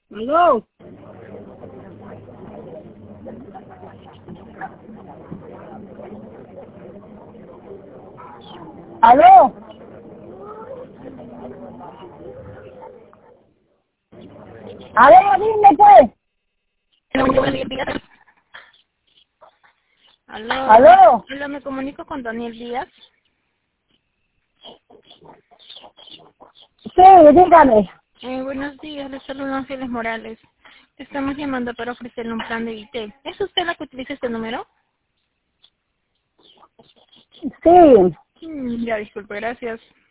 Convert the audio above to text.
¿Aló? ¿Aló? A ver, dime pues. Daniel Díaz. Aló. ¿Aló? Hola, me comunico con Daniel Díaz. Sí, dígame. Buenos días, les saludo Ángeles Morales. Estamos llamando para ofrecerle un plan de IT. ¿Es usted la que utiliza este número? Sí. Ya, disculpe, gracias.